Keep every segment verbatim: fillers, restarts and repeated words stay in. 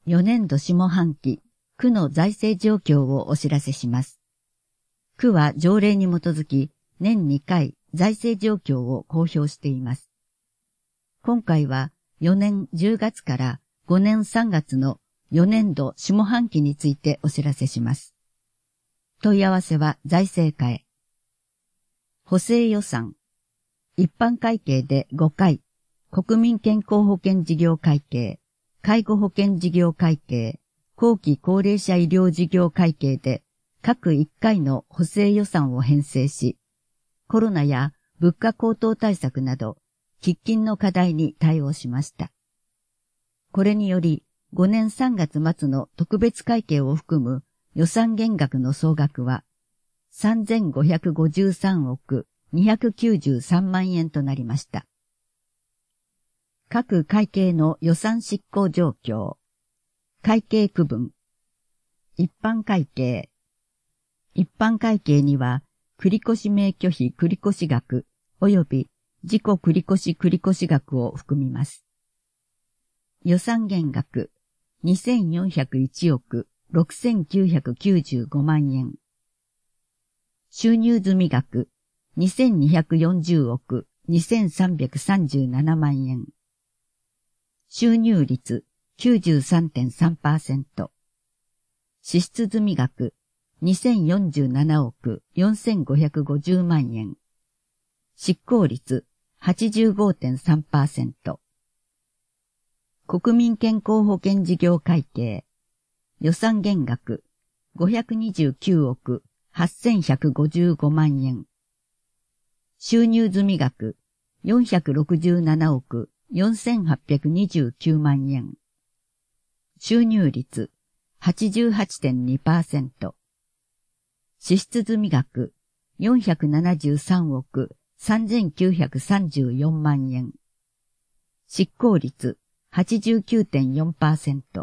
よねんど下半期、区の財政状況をお知らせします。区は条例に基づき、年にかい財政状況を公表しています。今回はよねんじゅうがつからごねんさんがつのよねんど下半期についてお知らせします。問い合わせは財政課へ。補正予算。一般会計でごかい、国民健康保険事業会計、介護保険事業会計、後期高齢者医療事業会計で各いっかいの補正予算を編成し、コロナや物価高騰対策など喫緊の課題に対応しました。これによりごねんさんがつ末の特別会計を含む予算減額の総額はさんぜんごひゃくごじゅうさんおくにひゃくきゅうじゅうさんまんえんとなりました。各会計の予算執行状況。会計区分。一般会計。一般会計には、繰越免許費繰越額及び自己繰越繰越額を含みます。予算減額にせんよんひゃくいちおくろくせんきゅうひゃくきゅうじゅうごまんえん。収入済額にせんにひゃくよんじゅうおくにせんさんびゃくさんじゅうななまんえん。収入率 きゅうじゅうさんてんさんパーセント。支出済額にせんよんじゅうななおくよんせんごひゃくごじゅうまんえん。執行率 はちじゅうごてんさんパーセント。国民健康保険事業会計。予算減額ごひゃくにじゅうきゅうおくはっせんひゃくごじゅうごまんえん。収入済額よんひゃくろくじゅうななおくよんせんはっぴゃくにじゅうきゅうまんえん。収入率 はちじゅうはちてんにパーセント。支出済額よんひゃくななじゅうさんおくさんぜんきゅうひゃくさんじゅうよんまんえん。執行率 はちじゅうきゅうてんよんパーセント。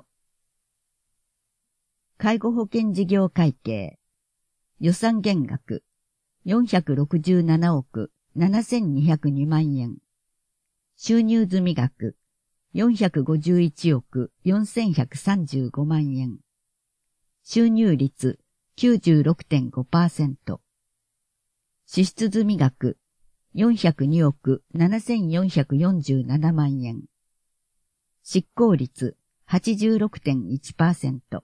介護保険事業会計。予算減額よんひゃくろくじゅうななおくななせんにひゃくにまんえん。収入済額よんひゃくごじゅういちおくよんせんひゃくさんじゅうごまんえん。収入率 きゅうじゅうろくてんごパーセント。支出済額よんひゃくにおくななせんよんひゃくよんじゅうななまんえん。執行率 はちじゅうろくてんいちパーセント。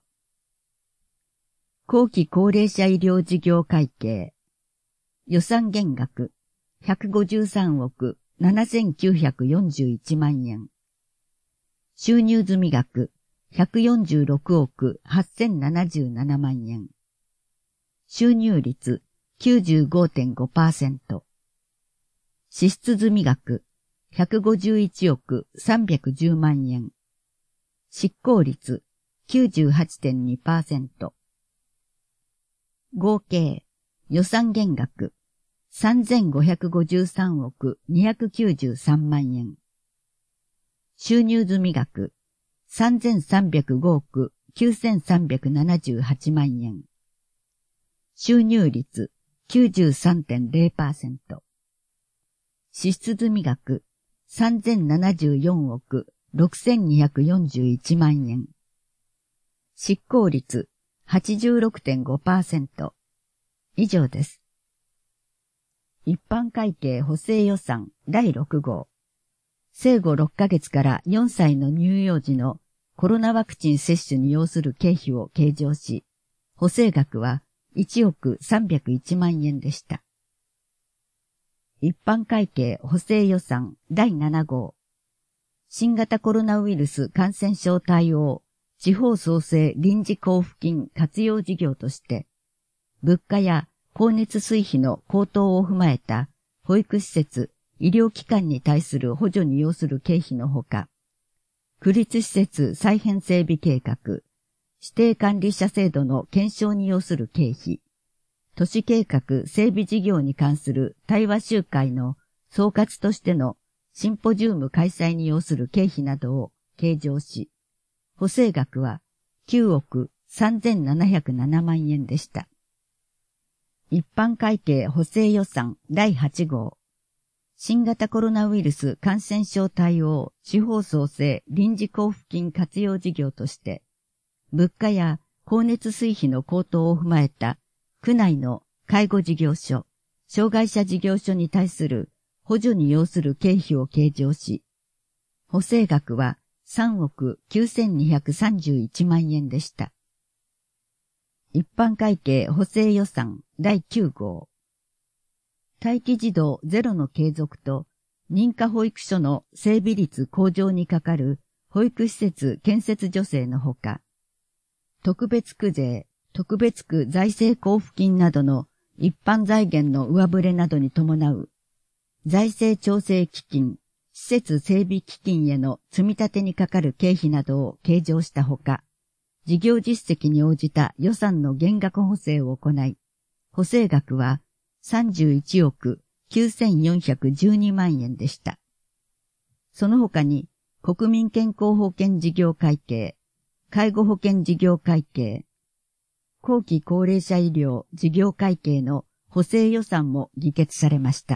後期高齢者医療事業会計。予算減額ひゃくごじゅうさんおくななせんきゅうひゃくよんじゅういちまんえん。収入済額ひゃくよんじゅうろくおくはっせんななじゅうななまんえん。収入率 きゅうじゅうごてんごパーセント。支出済額ひゃくごじゅういちおくさんびゃくじゅうまんえん。執行率 きゅうじゅうはちてんにパーセント。合計予算減額さんぜんごひゃくごじゅうさんおくにひゃくきゅうじゅうさんまんえん。収入済額さんぜんさんびゃくごおくきゅうせんさんびゃくななじゅうはちまんえん。収入率 きゅうじゅうさんてんぜろパーセント。支出済額さんぜんななじゅうよんおくろくせんにひゃくよんじゅういちまんえん。執行率 はちじゅうろくてんごパーセント。以上です。一般会計補正予算だいろくごう。生後ろっかげつからよんさいの乳幼児のコロナワクチン接種に要する経費を計上し、補正額はいちおくさんびゃくいちまんえんでした。一般会計補正予算だいななごう。新型コロナウイルス感染症対応地方創生臨時交付金活用事業として、物価や光熱水費の高騰を踏まえた保育施設、医療機関に対する補助に要する経費のほか、区立施設再編整備計画、指定管理者制度の検証に要する経費、都市計画整備事業に関する対話集会の総括としてのシンポジウム開催に要する経費などを計上し、補正額はきゅうおくさんぜんななひゃくななまんえんでした。一般会計補正予算だいはちごう。新型コロナウイルス感染症対応地方創生臨時交付金活用事業として、 物価や光熱水費の高騰を踏まえた区内の介護事業所、障害者事業所に対する補助に要する経費を計上し、補正額はさんおくきゅうせんにひゃくさんじゅういちまんえんでした。一般会計補正予算だいきゅうごう。待機児童ゼロの継続と認可保育所の整備率向上にかかる保育施設建設助成のほか、特別区税、特別区財政交付金などの一般財源の上振れなどに伴う財政調整基金、施設整備基金への積み立てにかかる経費などを計上したほか、事業実績に応じた予算の減額補正を行い、補正額はさんじゅういちおくきゅうせんよんひゃくじゅうにまんえんでした。その他に、国民健康保険事業会計、介護保険事業会計、後期高齢者医療事業会計の補正予算も議決されました。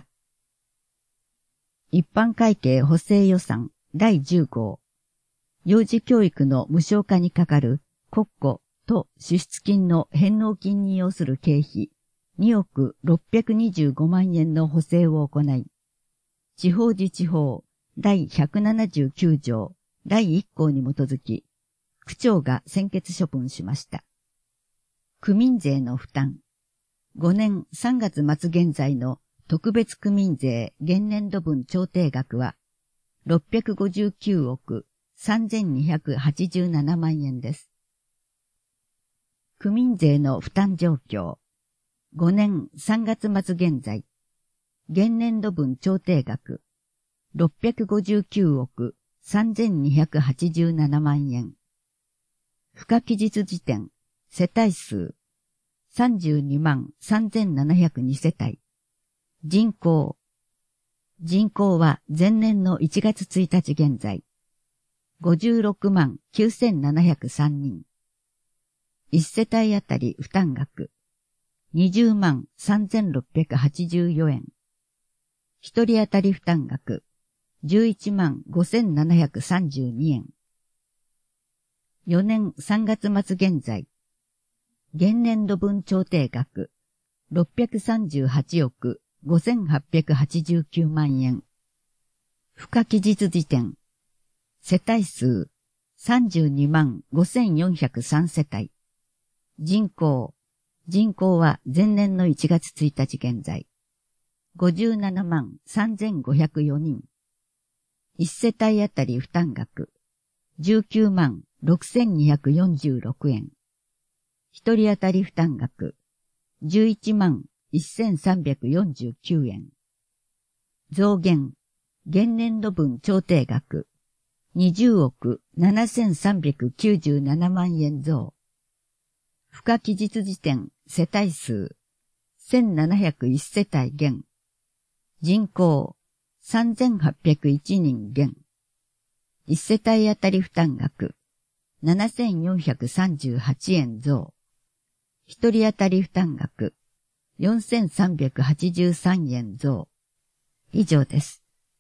一般会計補正予算だいじゅうごう。幼児教育の無償化にかかる国庫と支出金の返納金に要する経費におくろっぴゃくにじゅうごまんえんの補正を行い、地方自治法だいひゃくななじゅうきゅうじょうだいいっこうに基づき、区長が専決処分しました。区民税の負担。ごねんさんがつまつ現在の特別区民税現年度分調停額はろっぴゃくごじゅうきゅうおくさんぜんにひゃくはちじゅうななまんえんです。区民税の負担状況。ごねんさんがつまつ現在、現年度分調停額ろっぴゃくごじゅうきゅうおくさんぜんにひゃくはちじゅうななまんえん。付加期日時点、世帯数さんじゅうにまんさんぜんななひゃくにせたい。人口。人口は前年のいちがつついたち現在、ごじゅうろくまんきゅうせんななひゃくさんにん。いち世帯あたり負担額、にじゅうまんさんぜんろっぴゃくはちじゅうよえん。ひとりあたり負担額、じゅういちまんごせんななひゃくさんじゅうにえん。よねんさんがつまつ現在、現年度分調停額、ろっぴゃくさんじゅうはちおくごせんはっぴゃくはちじゅうきゅうまんえん。付加期日時点、世帯数さんじゅうにまんごせんよんひゃくさんせたい。人口。人口は前年のいちがつついたち現在、ごじゅうななまんさんぜんごひゃくよにん。いち世帯あたり負担額、じゅうきゅうまんろくせんにひゃくよんじゅうろくえん。ひとりあたり負担額、じゅういちまんせんさんびゃくよんじゅうきゅうえん。増減。現年度分調停額、にじゅうおくななせんさんびゃくきゅうじゅうななまんえん増。付加期日時点世帯数せんななひゃくいち世帯減。人口さんぜんはっぴゃくいちにん減。いち世帯あたり負担額ななせんよんひゃくさんじゅうはちえん増。ひとりあたり負担額よんせんさんびゃくはちじゅうさんえん増。以上です。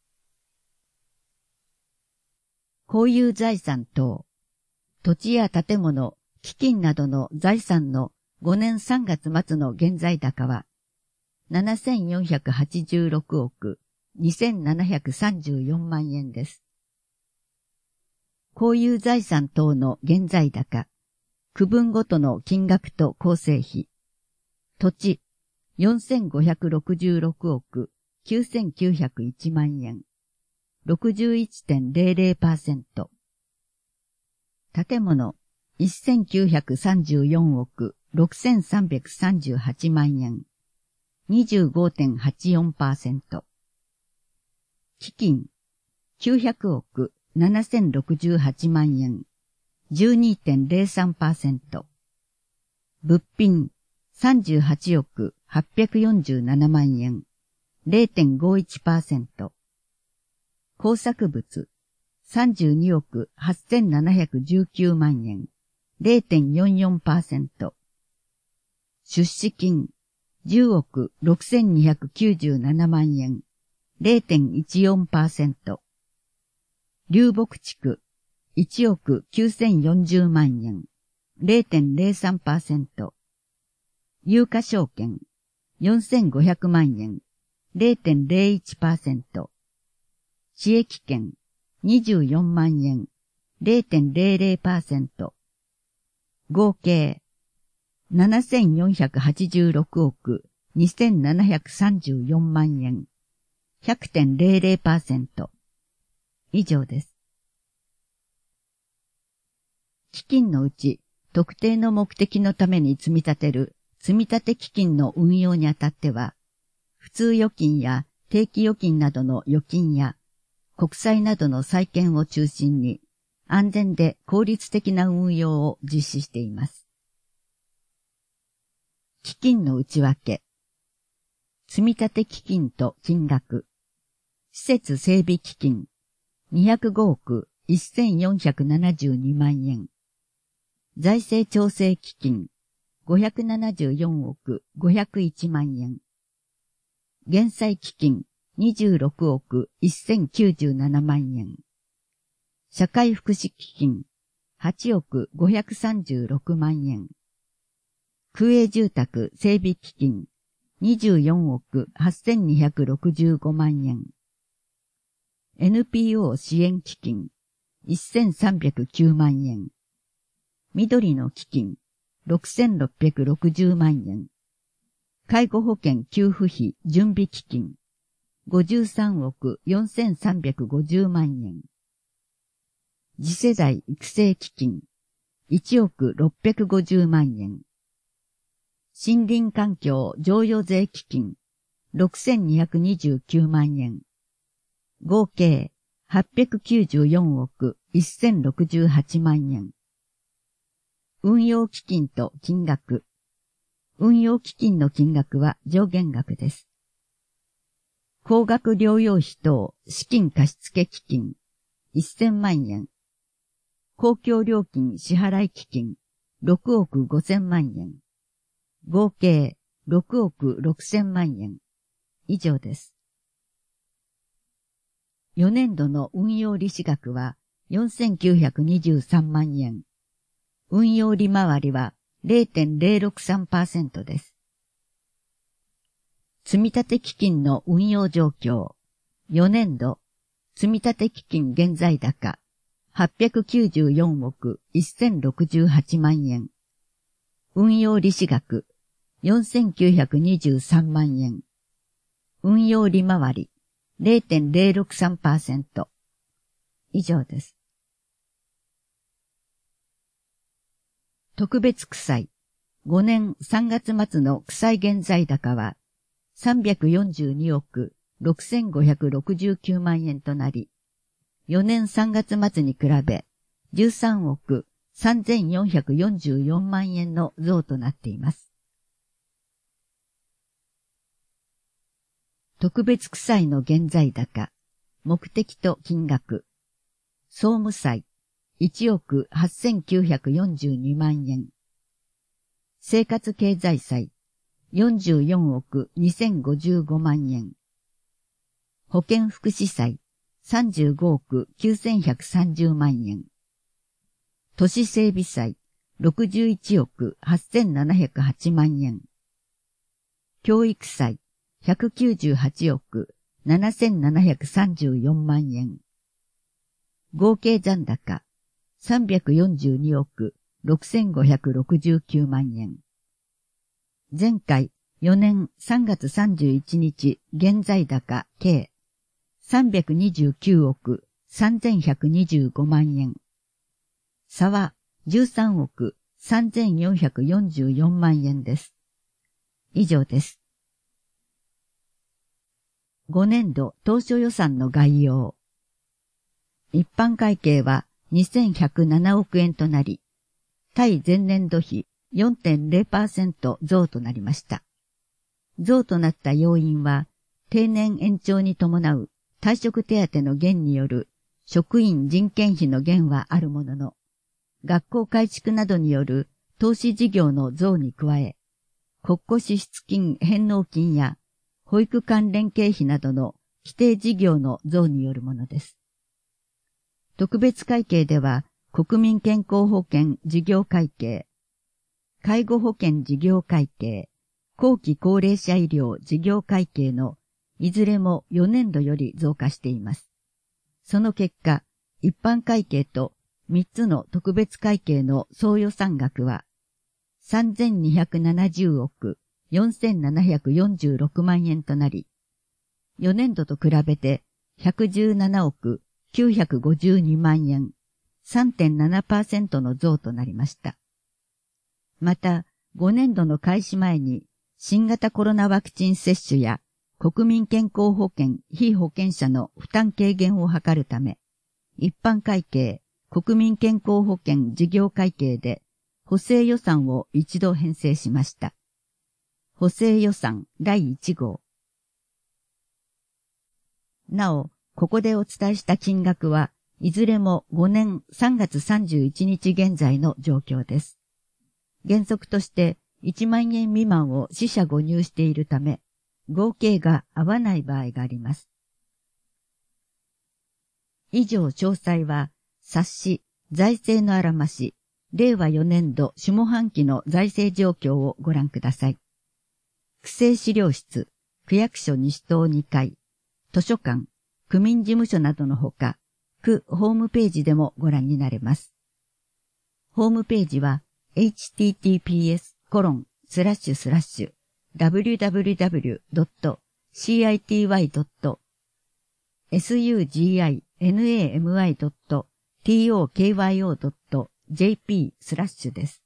公有財産等、土地や建物、基金などの財産のごねんさんがつまつの現在高はななせんよんひゃくはちじゅうろくおくにせんななひゃくさんじゅうよんまんえんです。公有財産等の現在高、区分ごとの金額と構成比。土地よんせんごひゃくろくじゅうろくおくきゅうせんきゅうひゃくいちまんえん。ろくじゅういちてんゼロゼロパーセント。建物せんきゅうひゃくさんじゅうよんおくろくせんさんびゃくさんじゅうはちまんえん。にじゅうごてんはちよんパーセント。基金きゅうひゃくおくななせんろくじゅうはちまんえん。じゅうにてんゼロさんパーセント。物品さんじゅうはちおくはっぴゃくよんじゅうななまんえん。ゼロてんごいちパーセント。工作物さんじゅうにおくはっせんななひゃくじゅうきゅうまんえん。ゼロてんよんよんパーセント。出資金じゅうおくろくせんにひゃくきゅうじゅうななまんえん。ゼロてんいちよんパーセント。流木地区いちおくきゅうせんよんじゅうまんえん。 ゼロてんゼロさんパーセント。有価証券、よんせんごひゃくまんえん、ゼロてんゼロいちパーセント。私益権、にじゅうよんまんえん、ゼロてんゼロゼロパーセント。合計、ななせんよんひゃくはちじゅうろくおくにせんななひゃくさんじゅうよんまんえん、ひゃくてんゼロゼロパーセント。以上です。基金のうち、特定の目的のために積み立てる積立基金の運用にあたっては、普通預金や定期預金などの預金や国債などの債券を中心に安全で効率的な運用を実施しています。基金の内訳。積立基金と金額。施設整備基金にひゃくごおくせんよんひゃくななじゅうにまんえん。財政調整基金ごひゃくななじゅうよんおくごひゃくいちまんえん。減債基金にじゅうろくおくせんきゅうじゅうななまんえん。社会福祉基金はちおくごひゃくさんじゅうろくまんえん。空営住宅整備基金にじゅうよんおくはっせんにひゃくろくじゅうごまんえん。エヌピーオー 支援基金せんさんびゃくきゅうまんえん。緑の基金ろくせんろっぴゃくろくじゅうまんえん。介護保険給付費準備基金ごじゅうさんおくよんせんさんびゃくごじゅうまんえん。次世代育成基金いちおくろっぴゃくごじゅうまんえん。森林環境譲与税基金ろくせんにひゃくにじゅうきゅうまんえん。合計はっぴゃくきゅうじゅうよんおくせんろくじゅうはちまんえん。運用基金と金額。運用基金の金額は上限額です。高額療養費等資金貸付基金せんまんえん。公共料金支払い基金ろくおくごせんまんえん。合計ろくおくろくせんまんえん。以上です。よねんどの運用利子額はよんせんきゅうひゃくにじゅうさんまんえん。運用利回りは ゼロてんゼロろくさんパーセント です。積立基金の運用状況。よねんど、積立基金現在高、はっぴゃくきゅうじゅうよんおくせんろくじゅうはちまんえん。運用利子額、よんせんきゅうひゃくにじゅうさんまんえん。運用利回り、ゼロてんゼロろくさんパーセント。以上です。特別負債、ごねんさんがつ末の負債現在高は、さんびゃくよんじゅうにおくろくせんごひゃくろくじゅうきゅうまんえんとなり、よねんさんがつ末に比べ、じゅうさんおくさんぜんよんひゃくよんじゅうよんまんえんの増となっています。特別負債の現在高、目的と金額。総務債、いちおくはっせんきゅうひゃくよんじゅうにまんえん。生活経済債、よんじゅうよんおくにせんごじゅうごまんえん。保健福祉債、さんじゅうごおくきゅうせんひゃくさんじゅうまんえん。都市整備債、ろくじゅういちおくはっせんななひゃくはちまんえん。教育債、ひゃくきゅうじゅうはちおくななせんななひゃくさんじゅうよんまんえん。合計残高、さんびゃくよんじゅうにおくろくせんごひゃくろくじゅうきゅうまんえん。前回よねんさんがつさんじゅういちにち現在高計さんびゃくにじゅうきゅうおくさんぜんひゃくにじゅうごまんえん。差はじゅうさんおくさんぜんよんひゃくよんじゅうよんまんえんです。以上です。ごねんど当初予算の概要。一般会計はにせんひゃくななおくえんとなり、対前年度比 よんてんゼロパーセント 増となりました。増となった要因は、定年延長に伴う退職手当の減による職員人件費の減はあるものの、学校改築などによる投資事業の増に加え、国庫支出金返納金や保育関連経費などの規定事業の増によるものです。特別会計では、国民健康保険事業会計介護保険事業会計、後期高齢者医療事業会計のいずれもよねんどより増加しています。その結果、一般会計とみっつの特別会計の総予算額はさんぜんにひゃくななじゅうおくよんせんななひゃくよんじゅうろくまんえんとなり、よねんどと比べてひゃくじゅうななおくきゅうひゃくごじゅうにまんえん、さんてんななパーセント の増となりました。また、ごねんどの開始前に新型コロナワクチン接種や国民健康保険被保険者の負担軽減を図るため、一般会計、国民健康保険事業会計で補正予算を一度編成しました。補正予算だいいち号。なお、ここでお伝えした金額はいずれもごねんさんがつさんじゅういちにち現在の状況です。原則としていちまんえん未満を四捨五入しているため、合計が合わない場合があります。以上詳細は、冊子、財政のあらまし、れいわよねんど下半期の財政状況をご覧ください。区政資料室、区役所西棟にかい、図書館、区民事務所などのほか、区ホームページでもご覧になれます。ホームページは、エイチティーティーピーエスコロンスラッシュスラッシュダブリューダブリューダブリュードットシーアイティーワイドットスユージーアイエヌエーエムアイドットティーオーケーワイオードットジェーピースラッシュです。